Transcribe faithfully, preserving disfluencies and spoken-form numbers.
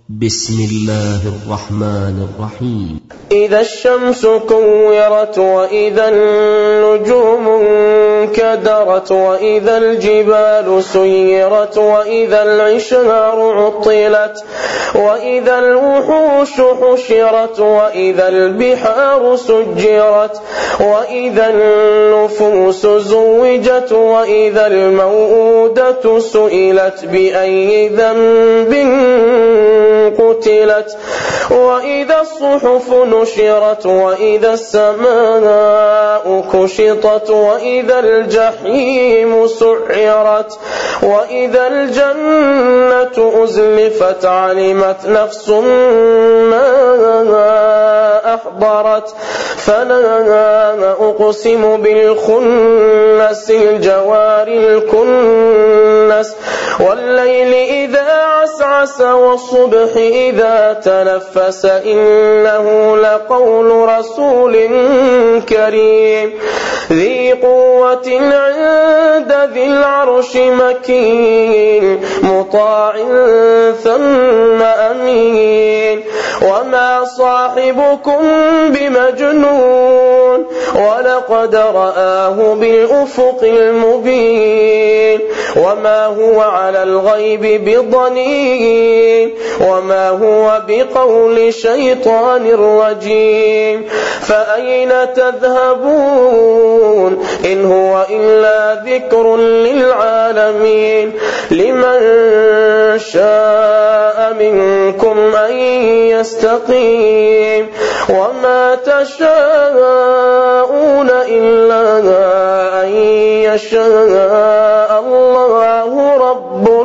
بسم الله الرحمن الرحيم. إذا الشمس كورت وإذا النجوم انكدرت وإذا الجبال سيرت وإذا العشار عطلت وإذا الوحوش حشرت وإذا البحار سجرت وإذا النفوس زوجت وإذا الموءودة سئلت بأي ذنب قتلت وإذا الصحف نشرت وإذا السماء كشطت وإذا الجحيم سعرت وإذا الجنة أزلفت علمت نفس ما أحضرت فلا أقسم بالخنس الجوار الكنس والليل إذا عسعس والصبح إذا تنفس إنه لقول رسول كريم ذي قوة عند ذي العرش مكين مطاع ثم أمين وما صاحبكم بمجنون ولقد رآه بالأفق المبين وما هو على الغيب بضنين وما هو بقول شيطان رجيم فأين تذهبون إن هو إلا ذكر للعالمين لمن شاء منكم أن يستقيم وما تشاءون إلا أن يشاء الله رب